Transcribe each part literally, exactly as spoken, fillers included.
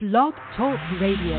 Blog Talk Radio.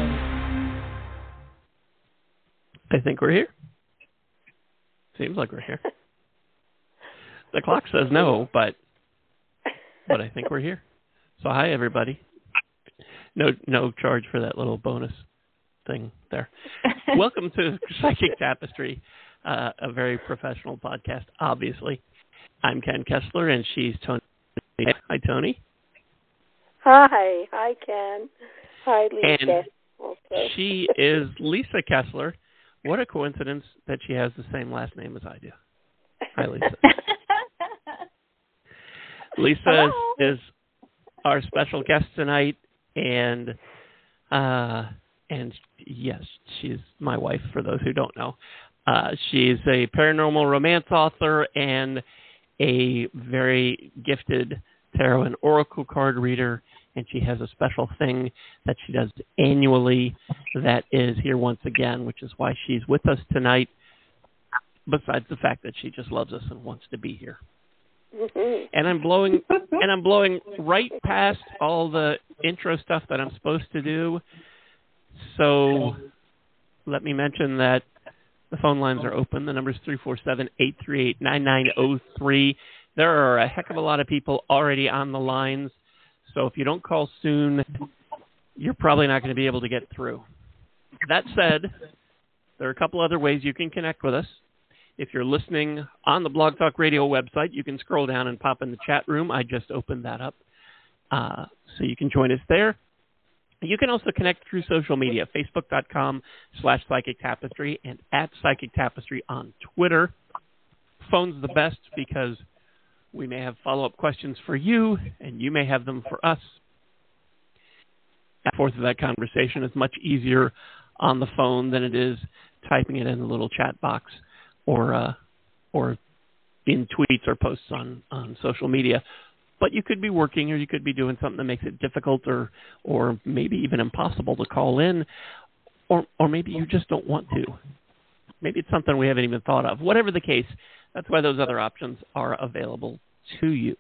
I think we're here. Seems like we're here. The clock says no, but but I think we're here. So hi, everybody. No no charge for that little bonus thing there. Welcome to Psychic Tapestry, uh, a very professional podcast, obviously. I'm Ken Kessler, and she's Tony. Hi, Tony. Hi. Hi, Ken. Hi, Lisa. And okay. she is Lisa Kessler. What a coincidence that she has the same last name as I do. Hi, Lisa. Lisa is, is our special guest tonight, and uh, and yes, she's my wife, for those who don't know. Uh, she's a paranormal romance author and a very gifted tarot and oracle card reader, and she has a special thing that she does annually that is here once again, which is why she's with us tonight, besides the fact that she just loves us and wants to be here. Mm-hmm. And I'm blowing and I'm blowing right past all the intro stuff that I'm supposed to do. So let me mention that the phone lines are open. The number is three four seven, eight three eight, nine nine zero three. There are a heck of a lot of people already on the lines, so if you don't call soon, you're probably not going to be able to get through. That said, there are a couple other ways you can connect with us. If you're listening on the Blog Talk Radio website, you can scroll down and pop in the chat room. I just opened that up, uh, so you can join us there. You can also connect through social media, facebook.com slash Psychic Tapestry and at Psychic Tapestry on Twitter. Phone's the best because we may have follow-up questions for you, and you may have them for us. Back and forth of that conversation is much easier on the phone than it is typing it in the little chat box or uh, or in tweets or posts on, on social media. But you could be working, or you could be doing something that makes it difficult or or maybe even impossible to call in, or or maybe you just don't want to. Maybe it's something we haven't even thought of. Whatever the case, that's why those other options are available to you.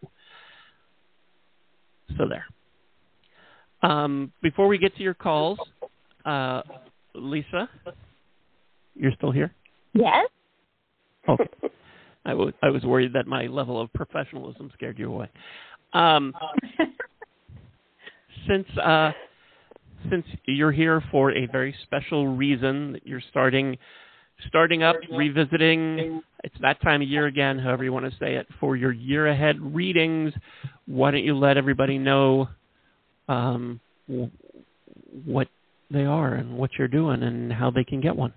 So there. Um, before we get to your calls, uh, Lisa, you're still here? Yes. Okay. I, w- I was worried that my level of professionalism scared you away. Um, since uh, since you're here for a very special reason, that you're starting starting up, revisiting, it's that time of year again, however you want to say it, for your year ahead readings, why don't you let everybody know um, w- what they are and what you're doing and how they can get one?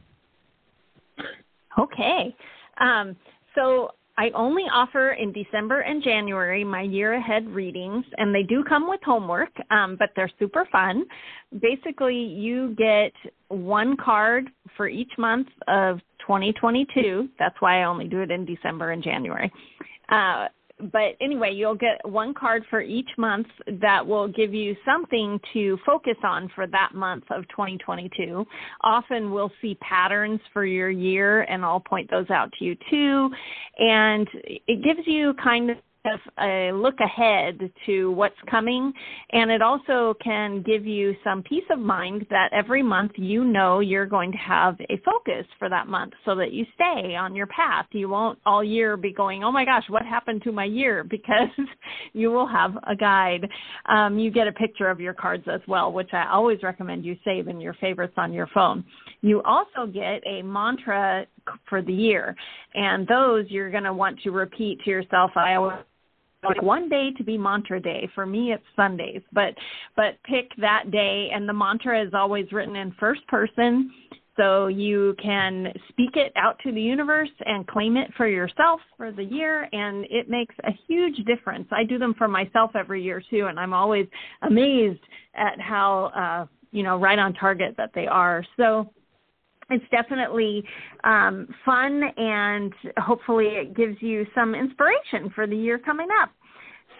Okay. Um, so I only offer in December and January my year ahead readings, and they do come with homework, um, but they're super fun. Basically, you get one card for each month of twenty twenty-two. That's why I only do it in December and January. Uh, But anyway, you'll get one card for each month that will give you something to focus on for that month of twenty twenty-two. Often we'll see patterns for your year, and I'll point those out to you too. And it gives you kind of a look ahead to what's coming, and it also can give you some peace of mind that every month you know you're going to have a focus for that month so that you stay on your path. You won't all year be going, oh my gosh, what happened to my year? Because you will have a guide. Um, you get a picture of your cards as well, which I always recommend you save in your favorites on your phone. You also get a mantra for the year, and those you're going to want to repeat to yourself. I always like one day to be mantra day. For me, it's Sundays, but but pick that day, and the mantra is always written in first person, so you can speak it out to the universe and claim it for yourself for the year, and it makes a huge difference. I do them for myself every year too, and I'm always amazed at how uh, you know right on target that they are. So it's definitely um, fun, and hopefully it gives you some inspiration for the year coming up.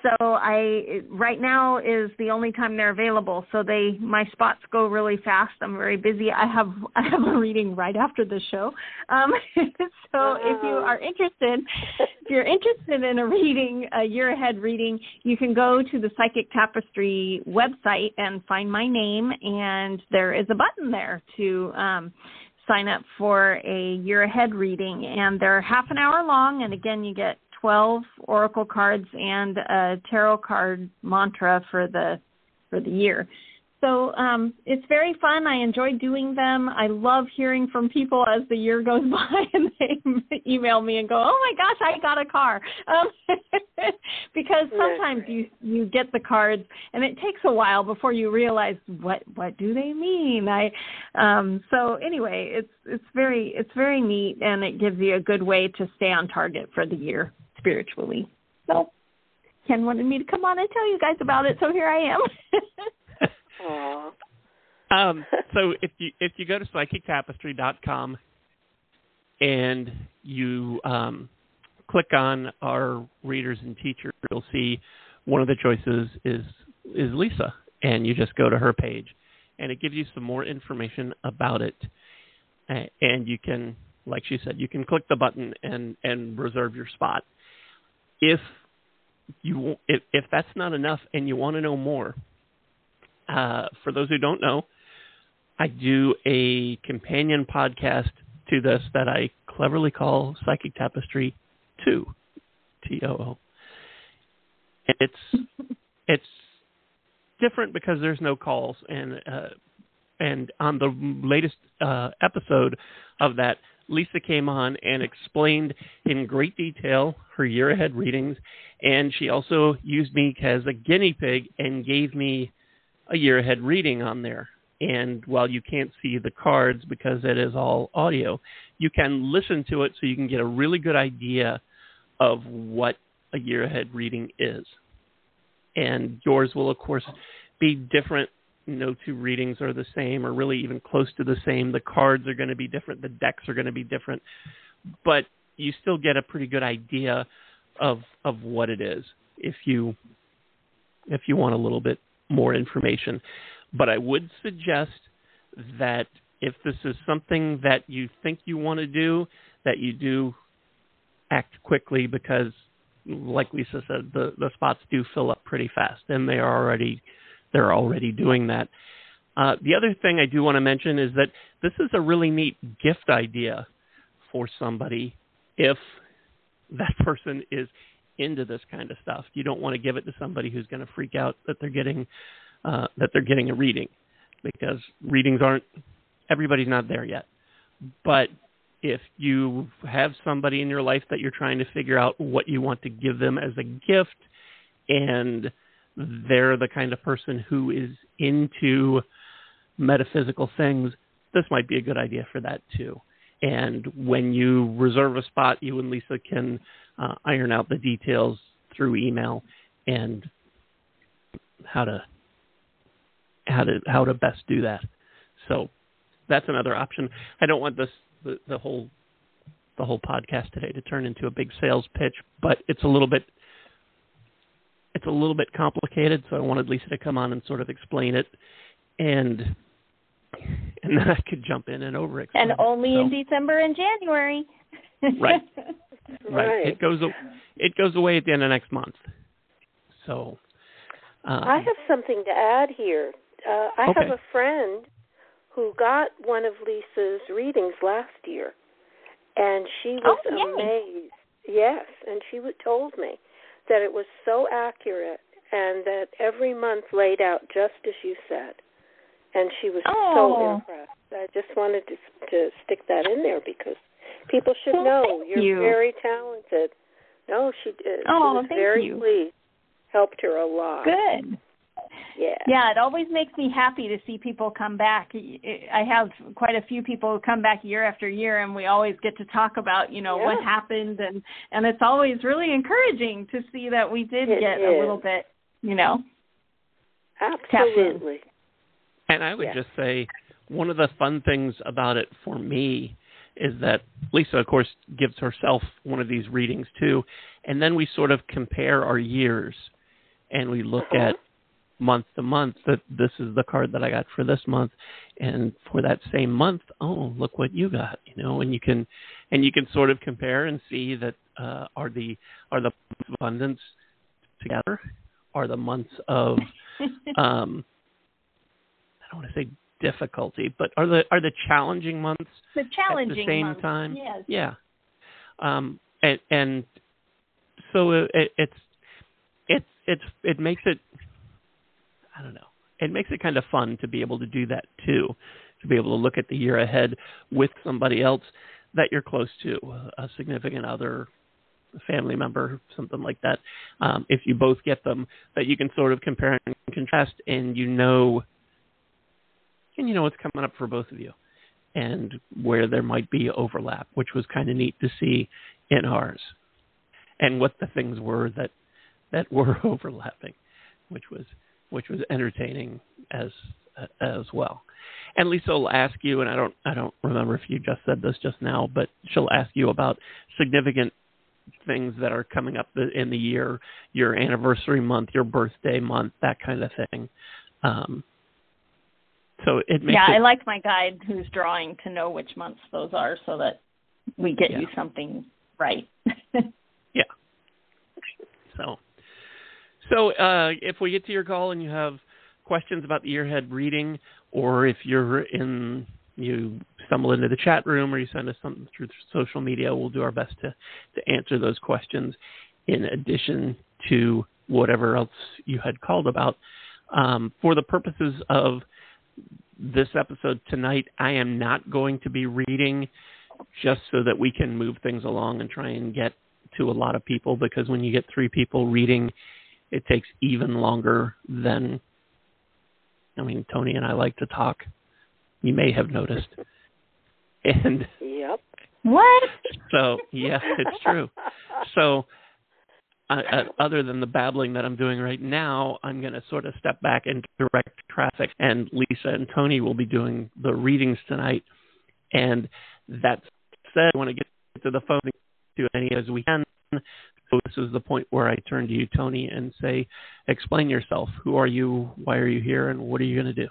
so I right now is the only time they're available. So they my spots go really fast. I'm very busy. I have I have a reading right after the show. Um, so wow. if you are interested, if you're interested in a reading, a year ahead reading, you can go to the Psychic Tapestry website and find my name, and there is a button there to um, sign up for a year ahead reading, and they're half an hour long, and again, you get twelve oracle cards and a tarot card mantra for the for the year. So um, it's very fun. I enjoy doing them. I love hearing from people as the year goes by and they email me and go, oh, my gosh, I got a car. Um, because sometimes you, you get the cards and it takes a while before you realize what, what do they mean. I um, So anyway, it's it's very it's very neat, and it gives you a good way to stay on target for the year spiritually. So Ken wanted me to come on and tell you guys about it, so here I am. Aww. um, so if you if you go to psychic tapestry dot com and you um, click on our readers and teachers, you'll see one of the choices is is Lisa, and you just go to her page, and it gives you some more information about it, and you can, like she said, you can click the button and, and reserve your spot. If you if if that's not enough and you want to know more. Uh, for those who don't know, I do a companion podcast to this that I cleverly call Psychic Tapestry two, T O O. And it's it's different because there's no calls, and uh, and on the latest uh, episode of that, Lisa came on and explained in great detail her year ahead readings, and she also used me as a guinea pig and gave me a year ahead reading on there. And while you can't see the cards because it is all audio, you can listen to it so you can get a really good idea of what a year ahead reading is. And yours will, of course, be different. No two readings are the same or really even close to the same. The cards are going to be different. The decks are going to be different. But you still get a pretty good idea of of what it is if you if you want a little bit more information. But I would suggest that if this is something that you think you want to do, that you do act quickly, because like Lisa said, the, the spots do fill up pretty fast, and they are already they're already doing that. Uh, the other thing I do want to mention is that this is a really neat gift idea for somebody if that person is into this kind of stuff. You don't want to give it to somebody who's going to freak out that they're getting uh, that they're getting a reading, because readings aren't everybody's not there yet. But if you have somebody in your life that you're trying to figure out what you want to give them as a gift, and they're the kind of person who is into metaphysical things, this might be a good idea for that too. And when you reserve a spot, you and Lisa can uh, iron out the details through email and how to how to how to best do that. So that's another option. I don't want this the, the whole the whole podcast today to turn into a big sales pitch, but it's a little bit it's a little bit complicated. So I wanted Lisa to come on and sort of explain it, and and then I could jump in and over explain. And only so, in December and January. Right. Right. Right. It goes it goes away at the end of next month. So um, I have something to add here. Uh, I okay. have a friend who got one of Lisa's readings last year, and she was oh, amazed. Yes, and she w- told me that it was so accurate and that every month laid out just as you said. And she was oh. so impressed. I just wanted to to stick that in there because people should well, know you're you. very talented. No, she did. Oh, she was thank very you. pleased. Helped her a lot. Good. Yeah. Yeah, it always makes me happy to see people come back. I have quite a few people who come back year after year, and we always get to talk about, you know, yeah. what happened, and, and it's always really encouraging to see that we did it get is. a little bit, you know, Absolutely. And I would yeah. just say one of the fun things about it for me is that Lisa, of course, gives herself one of these readings too, and then we sort of compare our years. and we look uh-huh. at month to month that this is the card that I got for this month, and for that same month, oh, look what you got, you know, and you can, and you can sort of compare and see that uh, are the are the months of abundance together, are the months of, um, I don't want to say difficulty, but are the are the challenging months the challenging at the same months, time? yes. Yeah, um, and, and so it, it's it's it's it makes it. I don't know. It makes it kind of fun to be able to do that too, to be able to look at the year ahead with somebody else that you're close to, a significant other, a family member, something like that. Um, if you both get them, that you can sort of compare and contrast, and you know, and you know what's coming up for both of you, and where there might be overlap, which was kind of neat to see in ours, and what the things were that that were overlapping, which was. which was entertaining as uh, as well. And Lisa will ask you, and I don't I don't remember if you just said this just now, but she'll ask you about significant things that are coming up in the year, your anniversary month, your birthday month, that kind of thing. Um, so it makes yeah, it, I like my guide who's drawing to know which months those are, so that we get yeah. you something right. yeah. So. So uh, if we get to your call and you have questions about the year ahead reading, or if you're in, you stumble into the chat room or you send us something through social media, we'll do our best to, to answer those questions in addition to whatever else you had called about. Um, for the purposes of this episode tonight, I am not going to be reading, just so that we can move things along and try and get to a lot of people, because when you get three people reading, it takes even longer than, I mean, Tony and I like to talk. You may have noticed. And yep. What? So, yeah, it's true. So, uh, uh, other than the babbling that I'm doing right now, I'm going to sort of step back and direct traffic. And Lisa and Tony will be doing the readings tonight. And that said, I want to get to the phone and do any as we can. So this is the point where I turn to you, Tony, and say, explain yourself. Who are you? Why are you here? And what are you going to do?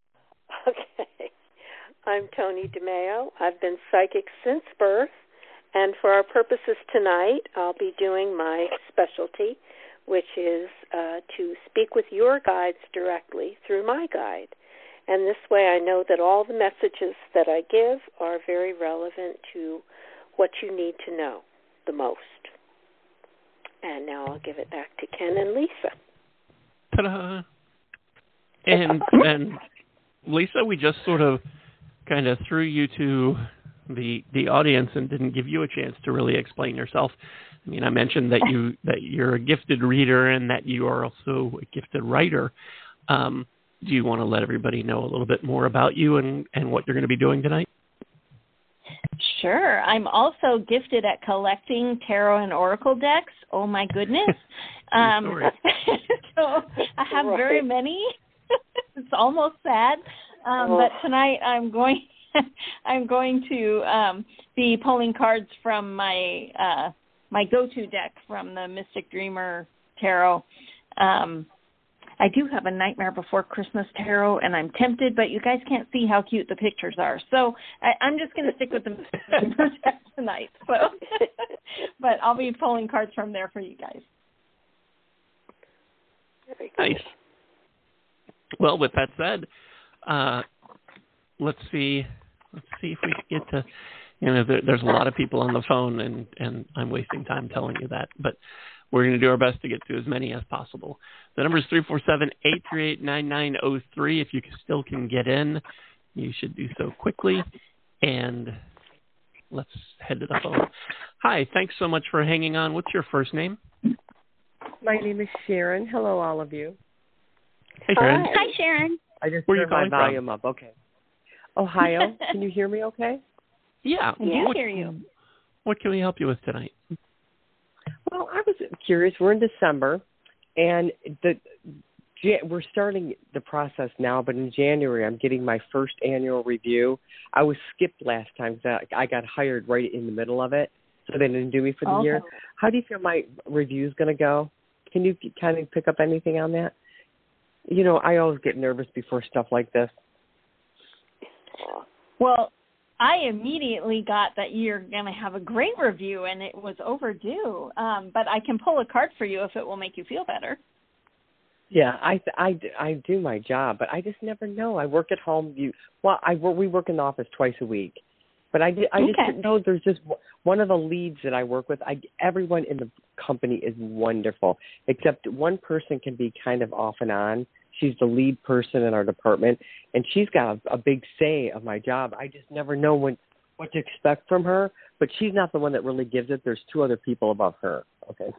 Okay. I'm Tony DeMeo. I've been psychic since birth. And for our purposes tonight, I'll be doing my specialty, which is uh, to speak with your guides directly through my guide. And this way I know that all the messages that I give are very relevant to what you need to know the most. And now I'll give it back to Ken and Lisa. Ta-da! And, and Lisa, we just sort of kind of threw you to the the audience and didn't give you a chance to really explain yourself. I mean, I mentioned that you that you're a gifted reader and that you are also a gifted writer. Um, do you want to let everybody know a little bit more about you and, and what you're going to be doing tonight? Sure. I'm also gifted at collecting tarot and oracle decks. Oh, my goodness. Um, so I have right. very many. It's almost sad. Um, oh. But tonight I'm going I'm going to um, be pulling cards from my uh, my go-to deck from the Mystic Dreamer Tarot. Um, I do have a Nightmare Before Christmas tarot, and I'm tempted, but you guys can't see how cute the pictures are. So I, I'm just going to stick with the deck tonight. So, but I'll be pulling cards from there for you guys. Nice. Well, with that said, uh, let's see. Let's see if we can get to. You know, there, there's a lot of people on the phone, and, and I'm wasting time telling you that, but we're going to do our best to get to as many as possible. The number is three four seven, eight three eight, nine nine zero three. If you still can get in, you should do so quickly. And let's head to the phone. Hi, thanks so much for hanging on. What's your first name? My name is Sharon. Hello, all of you. Hey, Sharon. Hi, Hi Sharon. I just Where are you turned my calling volume from? up. Okay. Ohio. Can you hear me okay? Yeah. I do what, hear you. What can we help you with tonight? Well, I was curious. We're in December, and the we're starting the process now, but in January I'm getting my first annual review. I was skipped last time because I got hired right in the middle of it, so they didn't do me for the okay. year. How do you feel my review is going to go? Can you kind of pick up anything on that? You know, I always get nervous before stuff like this. Well, I immediately got that you're going to have a great review, and it was overdue. Um, but I can pull a card for you if it will make you feel better. Yeah, I, I, I do my job, but I just never know. I work at home. You, well, I we work in the office twice a week, but I, I just okay. know there's just one of the leads that I work with. I, everyone in the company is wonderful, except one person can be kind of off and on. She's the lead person in our department, and she's got a, a big say of my job. I just never know when, what to expect from her, but she's not the one that really gives it. There's two other people above her. Okay.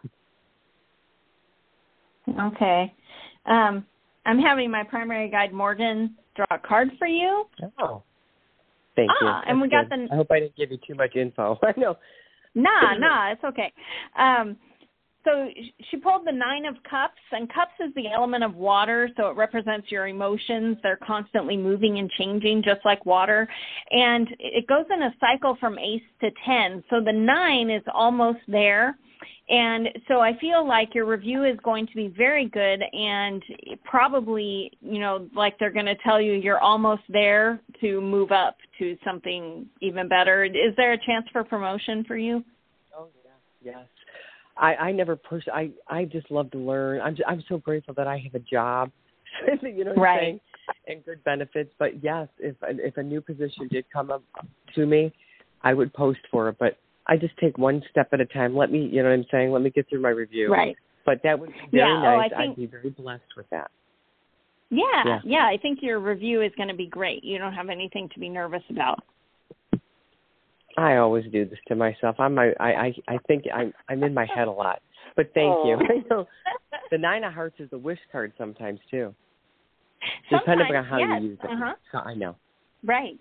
Okay. Um, I'm having my primary guide, Morgan, draw a card for you. Oh. Thank ah, you. Ah, and we good. got the... I hope I didn't give you too much info. I know. Nah, nah, it's okay. Um, so she pulled the Nine of Cups, and Cups is the element of water, so it represents your emotions. They're constantly moving and changing, just like water. And it goes in a cycle from Ace to ten. So the nine is almost there. And so I feel like your review is going to be very good, and probably, you know, like they're going to tell you you're almost there to move up to something even better. Is there a chance for promotion for you? Oh, yeah. Yes. I, I never push. I, I just love to learn. I'm just, I'm so grateful that I have a job, you know what right. I'm saying, and good benefits. But, yes, if if a new position did come up to me, I would post for it. But I just take one step at a time. Let me, you know what I'm saying? Let me get through my review. Right. But that would be very yeah, nice. Oh, I think, I'd be very blessed with that. Yeah, yeah, yeah. I think your review is going to be great. You don't have anything to be nervous about. I always do this to myself. I'm I I I think I'm I'm in my head a lot. But thank oh. you. I know the Nine of Hearts is the wish card sometimes too. Sometimes, depending on how yes. you use it. Uh-huh. So I know. Right.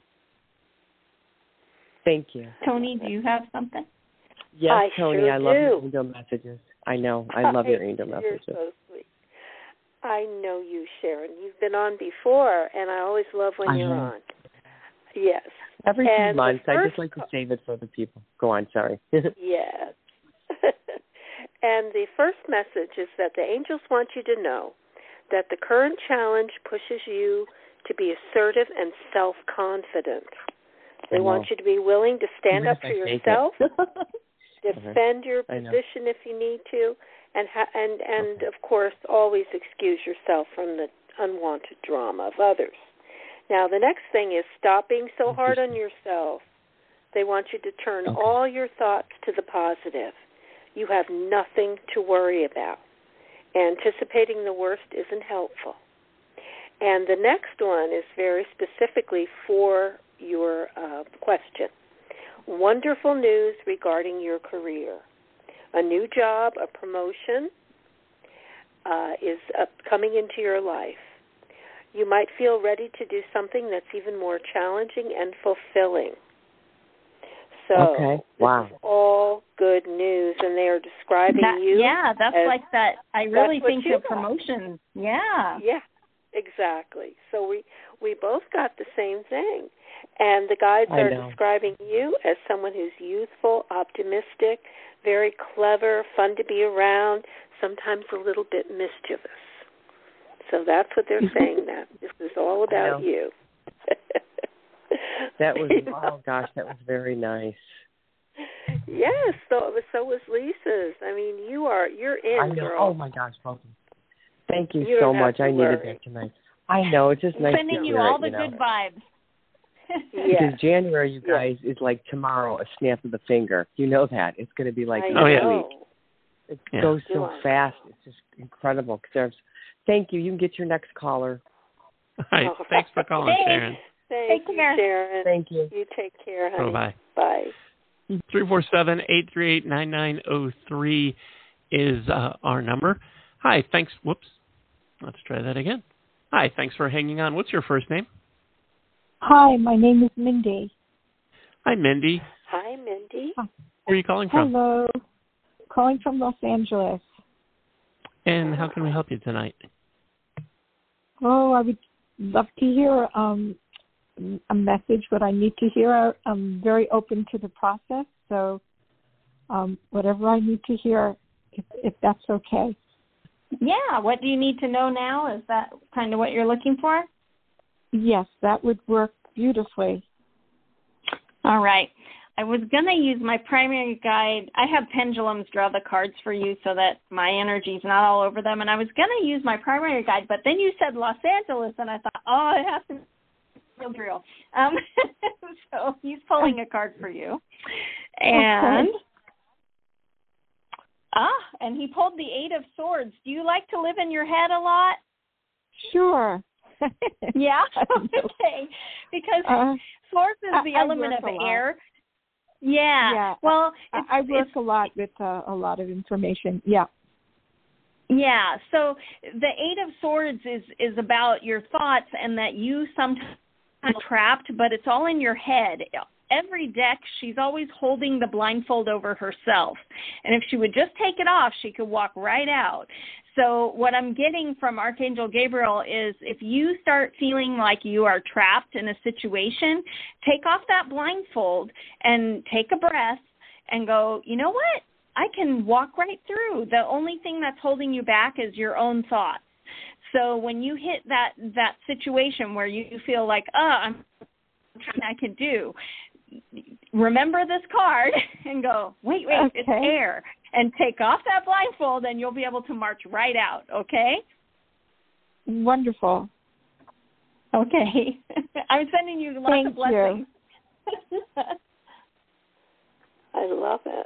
Thank you. Tony, do you have something? Yes, I Tony, sure I love do. your angel messages. I know. I love your angel You're messages. so sweet. I know you, Sharon. You've been on before, and I always love when I you're know. on. Yes. Every and few months, I just first, like to save it for the people. Go on, sorry. yes. And the first message is that the angels want you to know that the current challenge pushes you to be assertive and self-confident. They want you to be willing to stand up for yourself, defend your position if you need to, and ha- and and okay. of course always excuse yourself from the unwanted drama of others. Now the next thing is stop being so hard on yourself. They want you to turn okay. all your thoughts to the positive. You have nothing to worry about. Anticipating the worst isn't helpful. And the next one is very specifically for your uh, question. Wonderful news regarding your career. A new job, a promotion uh, is uh, coming into your life. You might feel ready to do something that's even more challenging and fulfilling. So okay. wow. this is all good news, and they are describing that, you. Yeah, that's as, like that. I really think the got. promotion. Yeah. Yeah, exactly. So we we both got the same thing. And the guides I are know. describing you as someone who's youthful, optimistic, very clever, fun to be around, sometimes a little bit mischievous. So that's what they're saying now. This is all about you. That was, oh gosh, that was very nice. Yes, so so was Lisa's. I mean, you are, you're in, I know. girl. Oh my gosh, welcome. Thank you, you so much. I worry. needed that tonight. I know, it's just nice Sending to you hear all it, the you know. good vibes. Yes. Because January, you guys, yes. is like tomorrow, a snap of the finger. You know that. It's going to be like I next oh, yeah. know. week. It yeah. goes so fast. It's just incredible. There's, thank you. You can get your next caller. All right. Oh, Thanks for calling, thanks. Sharon. Thank Take you, care. Sharon. Thank you. You take care, honey. Oh, bye. Bye. three four seven, eight three eight, nine nine zero three is uh, our number. Hi, thanks. Whoops. Let's try that again. Hi, thanks for hanging on. What's your first name? Hi, my name is Mindy. Hi, Mindy. Hi, Mindy. Where are you calling from? Hello. Calling from Los Angeles. And how can we help you tonight? Oh, I would love to hear um, a message, what I need to hear. I'm very open to the process, so um, whatever I need to hear, if, if that's okay. Yeah, what do you need to know now? Is that kind of what you're looking for? Yes, that would work beautifully. All right. I was going to use my primary guide. I have pendulums draw the cards for you so that my energy's not all over them. And I was going to use my primary guide, but then you said Los Angeles, and I thought, oh, it has to be Gabriel. Um, so he's pulling a card for you. And, okay. ah, and he pulled the Eight of Swords. Do you like to live in your head a lot? Sure. Yeah? Okay. Because uh, Swords is the I, element I of air. Yeah. Yeah. Well, I, I work a lot with uh, a lot of information. Yeah. Yeah. So the Eight of Swords is is about your thoughts and that you sometimes are trapped, but it's all in your head. Every deck, she's always holding the blindfold over herself. And if she would just take it off, she could walk right out. So what I'm getting from Archangel Gabriel is if you start feeling like you are trapped in a situation, take off that blindfold and take a breath and go, you know what? I can walk right through. The only thing that's holding you back is your own thoughts. So when you hit that, that situation where you feel like, oh, I'm nothing I can do, remember this card and go, wait, wait, okay. It's air. And take off that blindfold and you'll be able to march right out, okay? Wonderful. Okay. I'm sending you lots Thank of blessings. You. I love it.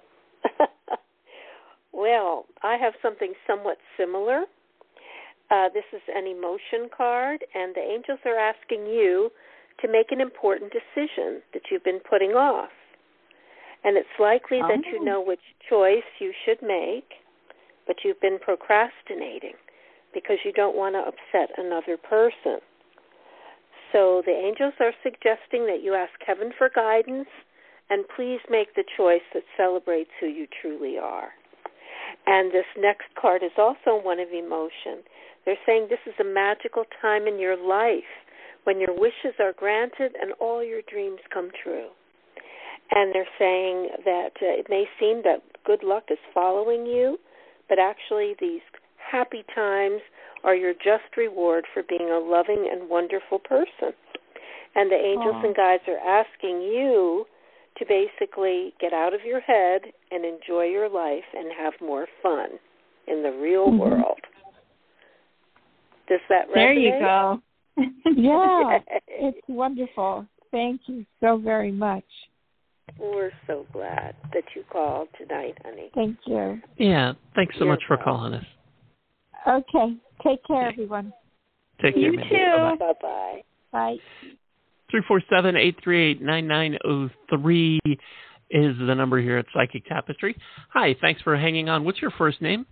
Well, I have something somewhat similar. Uh, this is an emotion card, and the angels are asking you to make an important decision that you've been putting off. And it's likely oh. that you know which choice you should make, but you've been procrastinating because you don't want to upset another person. So the angels are suggesting that you ask heaven for guidance, and please make the choice that celebrates who you truly are. And this next card is also one of emotion. They're saying this is a magical time in your life when your wishes are granted and all your dreams come true. And they're saying that uh, it may seem that good luck is following you, but actually these happy times are your just reward for being a loving and wonderful person. And the angels Aww. And guides are asking you to basically get out of your head and enjoy your life and have more fun in the real mm-hmm. world. Does that resonate? There you go. Yeah, it's wonderful. Thank you so very much. We're so glad that you called tonight, honey. Thank you. Yeah, thanks so You're much for welcome. calling us. Okay, take care, everyone. Take care, you man. too. Bye-bye. Bye. three four seven, eight three eight, nine nine zero three is the number here at Psychic Tapestry. Hi, thanks for hanging on. What's your first name?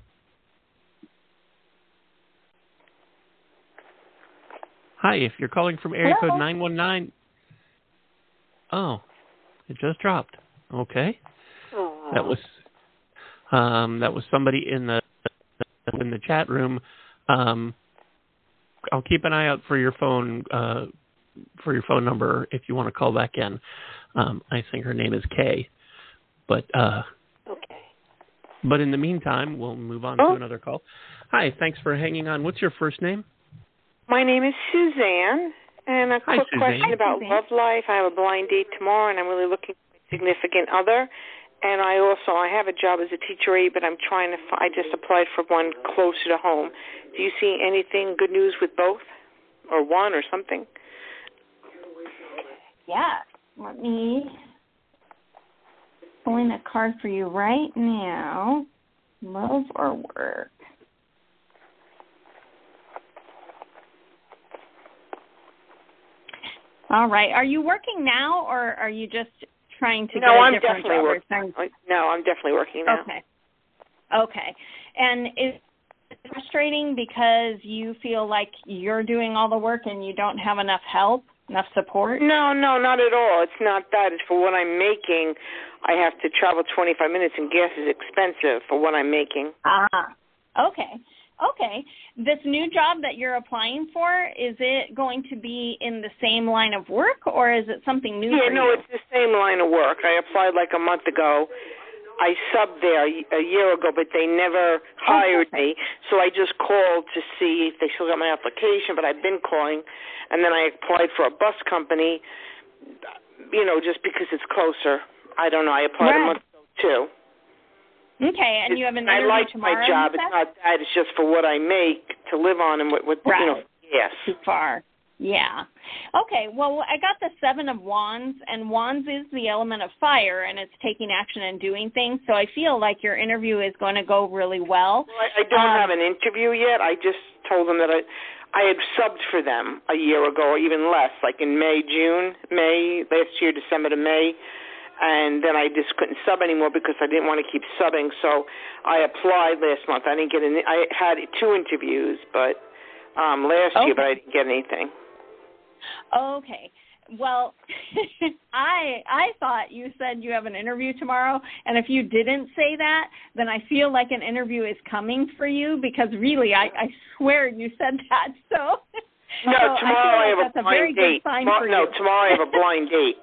Hi, if you're calling from area Hello? code nine one nine. Oh, it just dropped. Okay. Aww. That was um, that was somebody in the in the chat room. Um, I'll keep an eye out for your phone uh, for your phone number if you want to call back in. Um, I think her name is Kay. But uh, okay. But in the meantime, we'll move on oh. to another call. Hi, thanks for hanging on. What's your first name? My name is Suzanne, and a Hi, quick Suzanne. question Hi, about Suzanne. love life. I have a blind date tomorrow, and I'm really looking for a significant other. And I also I have a job as a teacher aide, but I'm trying to. I just applied for one closer to home. Do you see anything good news with both, or one, or something? Yeah. Let me pull in a card for you right now. Love or work? All right. Are you working now, or are you just trying to no, get a I'm different definitely job? working. Trying... No, I'm definitely working now. Okay. Okay. And is it frustrating because you feel like you're doing all the work and you don't have enough help, enough support? No, no, not at all. It's not that. It's for what I'm making. I have to travel twenty-five minutes, and gas is expensive for what I'm making. Ah. Okay. Okay. This new job that you're applying for, is it going to be in the same line of work, or is it something new Yeah, for no, you? it's the same line of work. I applied like a month ago. I subbed there a year ago, but they never hired oh, me. So I just called to see if they still got my application, but I've been calling. And then I applied for a bus company, you know, just because it's closer. I don't know. I applied right. a month ago, too. Okay, and it's, you have an interview I like tomorrow? my job. It's not that. It's just for what I make to live on and what, what right. you know, yes. Too far. Yeah. Okay, well, I got the Seven of Wands, and Wands is the element of fire, and it's taking action and doing things, so I feel like your interview is going to go really well. Well, I, I don't um, have an interview yet. I just told them that I I had subbed for them a year ago or even less, like in May, June, May, last year, December to May, and then I just couldn't sub anymore because I didn't want to keep subbing, so I applied last month. I didn't get any. I had two interviews, but um, last okay. year, but I didn't get anything. Okay. Well, I I thought you said you have an interview tomorrow, and if you didn't say that, then I feel like an interview is coming for you because really, I, I swear you said that. So no, so tomorrow I, I feel like have that's a blind a very date. Good sign Tomorrow, for no, you. tomorrow I have a blind date.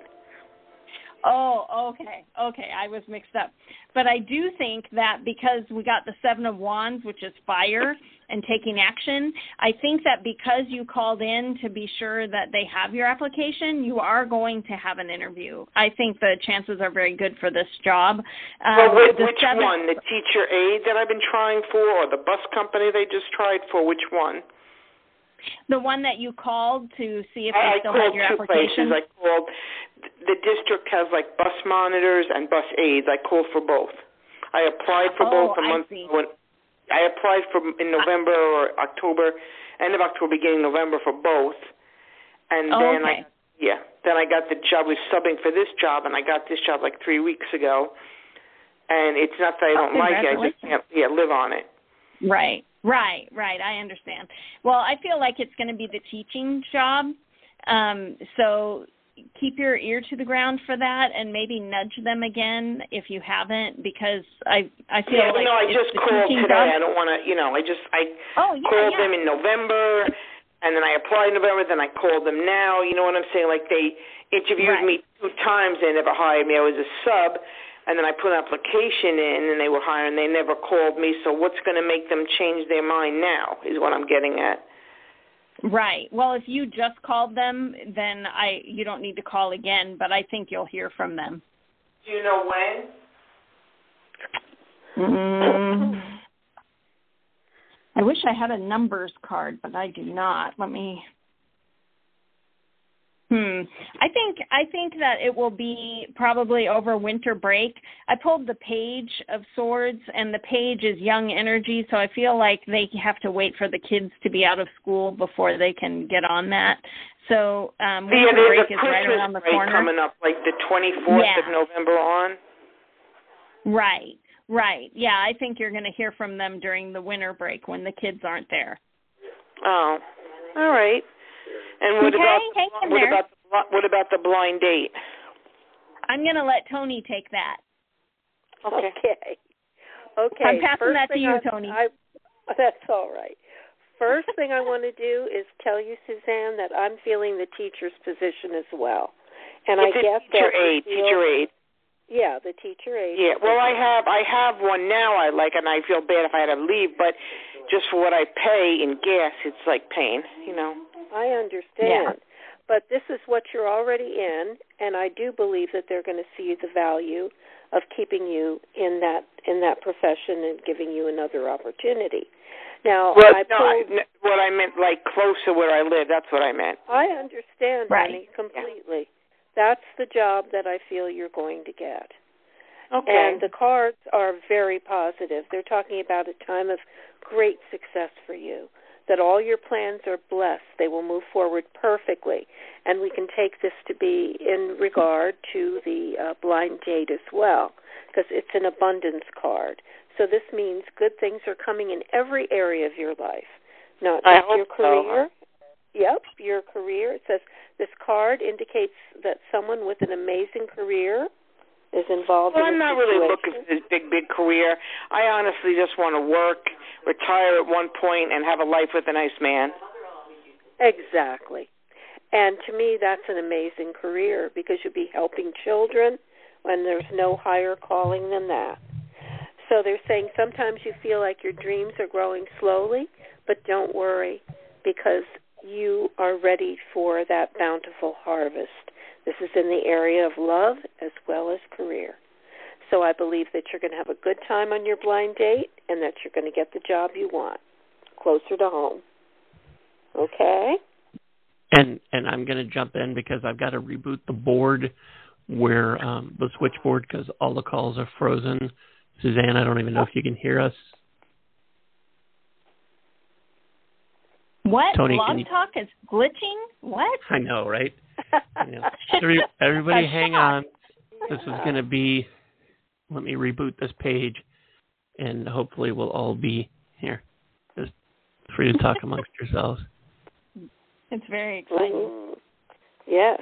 Oh, okay, okay, I was mixed up. But I do think that because we got the Seven of Wands, which is fire and taking action, I think that because you called in to be sure that they have your application, you are going to have an interview. I think the chances are very good for this job. Um, well, which, which seven, one? The teacher aide that I've been trying for, or the bus company they just tried for? Which one? The one that you called to see if they I, still I had your called two application? places. I called, the district has like bus monitors and bus aides. I called for both. I applied for oh, both a I month see. when I applied for in November or October, end of October, beginning of November for both. And oh, then okay. I, yeah, then I got the job, was subbing for this job, and I got this job like three weeks ago. And it's not that I don't oh, like it, I just can't, yeah, live on it. Right, right, right. I understand. Well, I feel like it's going to be the teaching job. Um, so keep your ear to the ground for that and maybe nudge them again if you haven't, because I I feel yeah, like no, I it's just the called teaching today. job. I don't want to, you know, I just, I oh, yeah, called yeah. them in November, and then I applied in November, then I called them now. You know what I'm saying? Like, they interviewed right. me two times. They never hired me. I was a sub, and then I put an application in, and they were hiring. They never called me. So what's going to make them change their mind now is what I'm getting at. Right. Well, if you just called them, then I you don't need to call again, but I think you'll hear from them. Do you know when? Mm. I wish I had a numbers card, but I do not. Let me... Hmm. I think I think that it will be probably over winter break. I pulled the Page of Swords, and the Page is young energy, so I feel like they have to wait for the kids to be out of school before they can get on that. So um, winter yeah, break is right around the break corner. Coming up, like the twenty-fourth yeah. of November on. Right, right. Yeah, I think you're going to hear from them during the winter break when the kids aren't there. Oh, all right. And what okay, about hang in what there. about the, what about the blind date? I'm going to let Tony take that. Okay. Okay. I'm passing First that to you, I, Tony. I, that's all right. First thing I want to do is tell you, Suzanne, that I'm feeling the teacher's position as well. And it's I get teacher that aide, feel, teacher aide. Yeah, the teacher aide. Yeah. Well, I have I have one now. I like, and I feel bad if I had to leave, but just for what I pay in gas, it's like pain, you know. I understand. Yeah. But this is what you're already in, and I do believe that they're going to see the value of keeping you in that in that profession and giving you another opportunity. Now, well, I no, pulled, I, what I meant, like closer where I live. That's what I meant. I understand, right. honey, completely. Yeah. That's the job that I feel you're going to get. Okay. And the cards are very positive. They're talking about a time of great success for you, that all your plans are blessed. They will move forward perfectly. And we can take this to be in regard to the uh, blind date as well, because it's an abundance card. So this means good things are coming in every area of your life, not I just hope your career. So. Yep, your career. It says this card indicates that someone with an amazing career is involved well, in I'm not situation. really looking for this big, big career. I honestly just want to work, retire at one point, and have a life with a nice man. Exactly. And to me, that's an amazing career because you'll be helping children, and there's no higher calling than that. So they're saying sometimes you feel like your dreams are growing slowly, but don't worry because you are ready for that bountiful harvest. This is in the area of love as well as career. So I believe that you're going to have a good time on your blind date and that you're going to get the job you want, closer to home. Okay? And and I'm going to jump in because I've got to reboot the board where um, the switchboard because all the calls are frozen. Suzanne, I don't even know if you can hear us. What? Tony, Blog you... Talk is glitching? What? I know, right? I know. Every, everybody hang on. This is going to be, let me reboot this page, and hopefully we'll all be here. Just free to talk amongst yourselves. It's very exciting. Ooh. Yes.